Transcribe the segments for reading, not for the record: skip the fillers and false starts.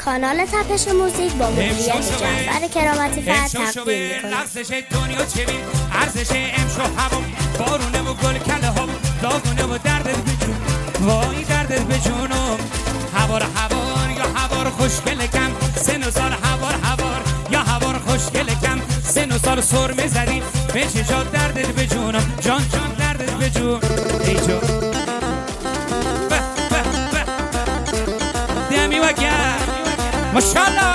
کانال تپش موزیک با مدیریت جعفر کرامتی فرد تقدیم می‌کند. لغزش دنیا چه بین ارزش امشو هوا بارونه و گل کله ها داغونه و دردت بجون وای دردت بجونم هوار یا هوار خوشگل کم سن و سال هوار یا هوار خوشگل کم سن و سال سرمه زدی به چشات دردت بجونم جان دردت بجون ای جون دمی و گر ماشاءالله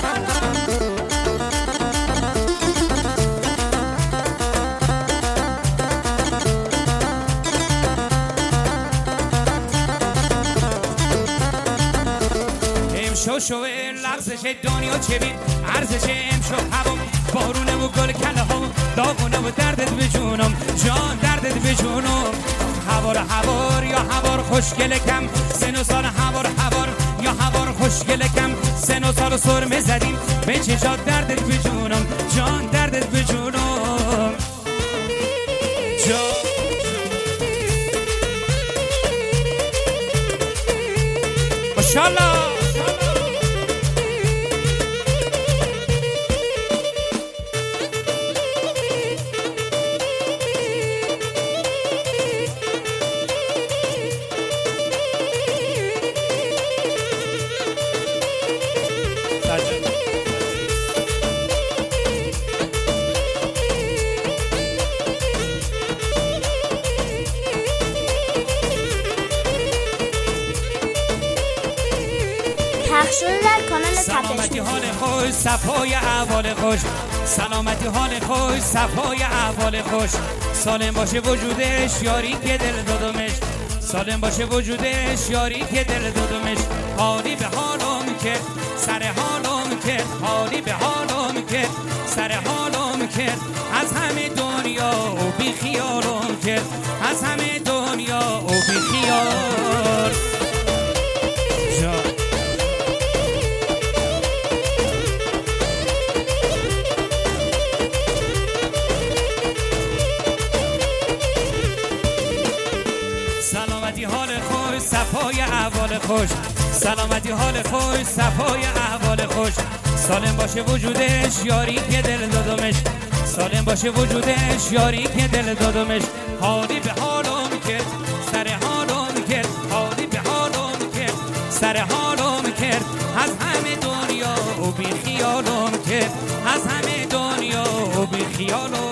شوه لغزش دنیا چه بین ارزش امشو هوا بارونه و گل کله ها داغونه و دردت بجونم جان دردت بجونم هوار یا هوار خوشگل کم سن و سال هوار یا هوار خوشگل کم سن و سال سرمه زدیم به چشات دردت بجونم جان دردت بجونم جان ماشاءالله سلامتی حال خوش صفای احوال خوش سلامتی حال خوش صفای احوال خوش سالم باشه وجودش یاری که دل دادمش سالم باشه وجودش یاری که دل دادمش حالی به حالم که سر حالم که حالی به حالم که سر حالم که از همه دنیا و بی خیالم که از همه دنیا و بی خیال سلامتی حال خوش صفای احوال خوش سلامتی حال خوش صفای احوال خوش سالم باشه وجودش یاری که دل دادمش سالم باشه وجودش یاری که دل دادمش حالی به حالم که سر حالم که حالی به حالم که سر حالم که از همه دنیا و بی خیالم که از همه دنیا و بی خیالم